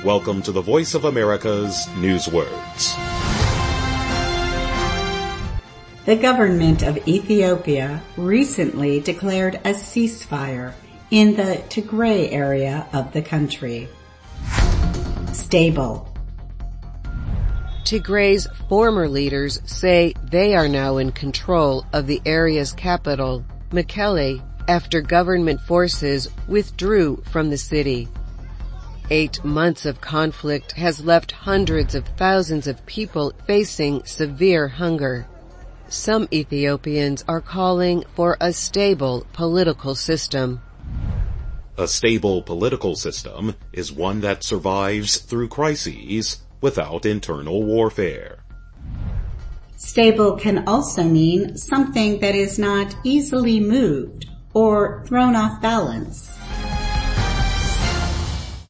Welcome to the Voice of America's Newswords. The government of Ethiopia recently declared a ceasefire in the Tigray area of the country. Stable. Tigray's former leaders say they are now in control of the area's capital, Mekelle, after government forces withdrew from the city. 8 months of conflict has left hundreds of thousands of people facing severe hunger. Some Ethiopians are calling for a stable political system. A stable political system is one that survives through crises without internal warfare. Stable can also mean something that is not easily moved or thrown off balance.